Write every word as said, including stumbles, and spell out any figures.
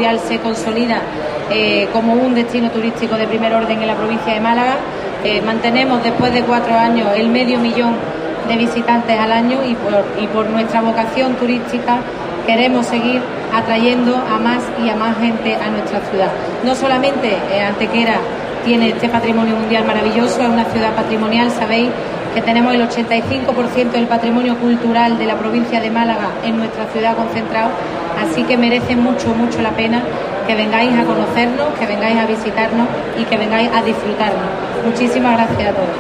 Mundial se consolida eh, como un destino turístico de primer orden en la provincia de Málaga. Eh, mantenemos después de cuatro años el medio millón de visitantes al año y por, y por nuestra vocación turística queremos seguir atrayendo a más y a más gente a nuestra ciudad. No solamente eh, Antequera tiene este patrimonio mundial maravilloso, es una ciudad patrimonial, sabéis que tenemos el ochenta y cinco por ciento del patrimonio cultural de la provincia de Málaga en nuestra ciudad concentrado, así que merece mucho, mucho la pena que vengáis a conocernos, que vengáis a visitarnos y que vengáis a disfrutarnos. Muchísimas gracias a todos.